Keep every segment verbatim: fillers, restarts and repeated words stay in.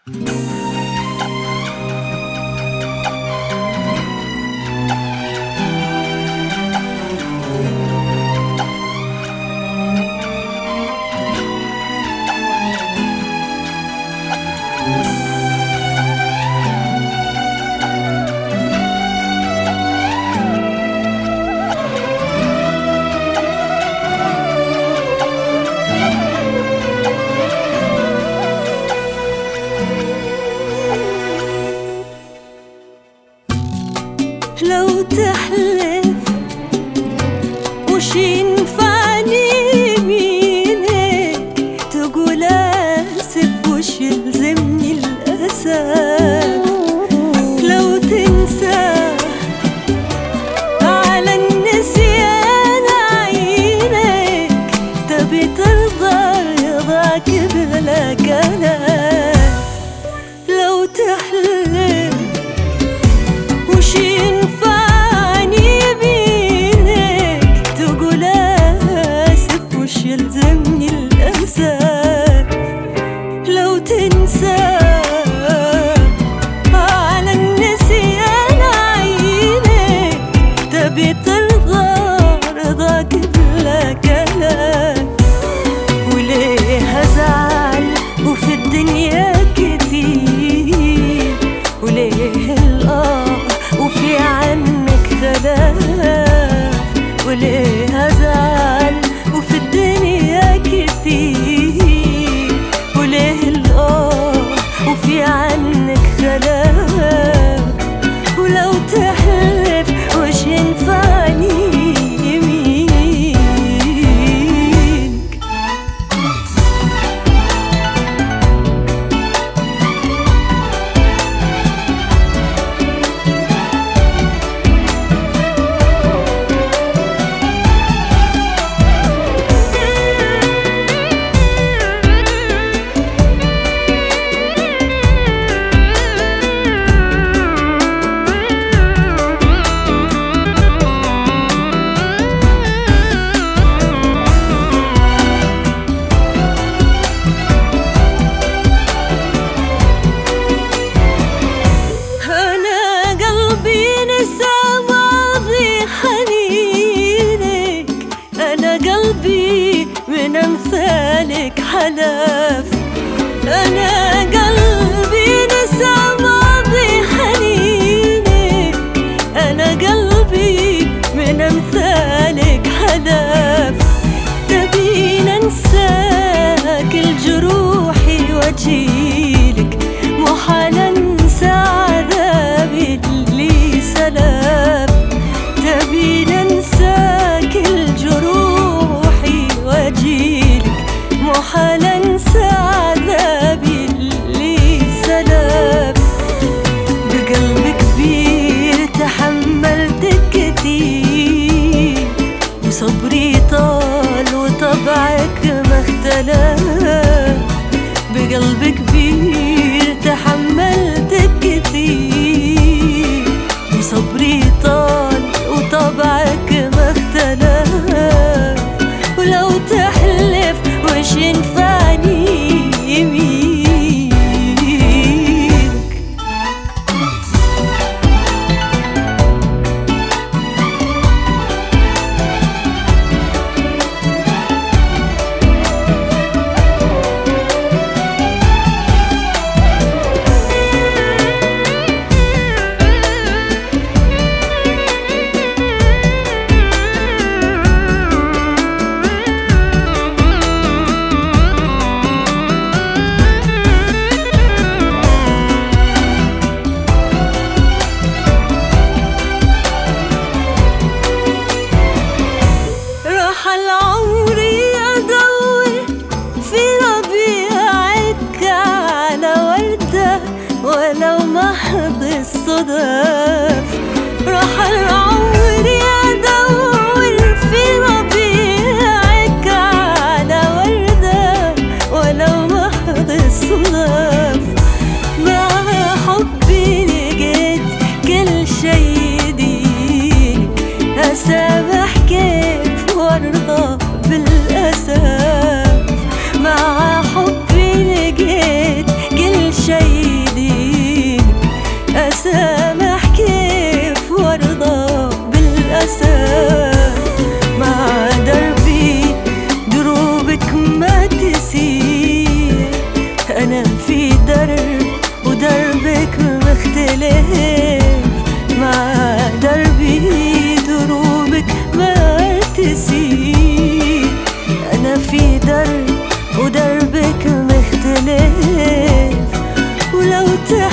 لو تحلف وش ينفعني يمينك، تقول آسف وش يلزمني الأسف. لو تنسى على النسيان عينك، تبي ترضى رضاك بلا كلام. لو تحلف وش ينفعني بينك، تقول آسف وش يلزمني الأسف. لو تنسى على النسيان عينك، تبي ترضى رضاك بلا كلام. وليه أزعل وفي الدنيا كتير، وليه الآه وفي عنك خلاف. وليه أزعل وفي الدنيا كتير، وليه الآه وفي عنك خلاف. ولو تحلف وش ينفعني يمينك. من أمثالك حلف، أنا قلبي نسى ماضي حنينك. أنا قلبي من أمثالك حلف، تبي ننساك الجروحي وأجيلك. محال أنسى عذابي اللي سلف، تبي ننساك الجروحي وأجيلك. محال أنسى عذابي اللي سلف. بقلب كبير تحملت كتير، وصبري طال وطبعك ما اختلف. بقلب كبير تحملت كتير، وصبري طال وطبعك ما اختلف. ولو تحلف وش ينفعني يمينك. ولو محض الصدف، راح العمر أدور في ربيعك على وردة. ولو محض الصدف، مع حبي لقيت كل شي جديد. أسامح كيف وارضى بالأسف، مع حبي لقيت كل شي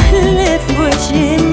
بحلف وشي